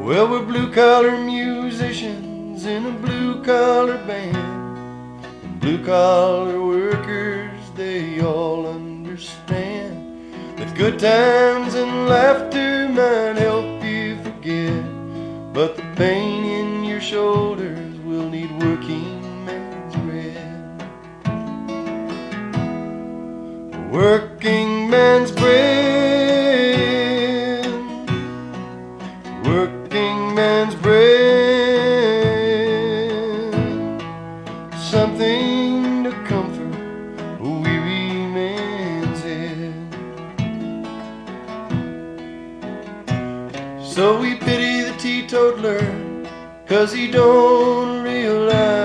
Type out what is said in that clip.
Well, we're blue-collar musicians in a blue-collar band. Blue-collar workers, they all understand that good times and laughter might help you forget, but the pain in your shoulders will need working man's bread. Working man's bread, working man's bread, something to comfort a weary man's head. So we pity the teetotaler, 'cause he don't realize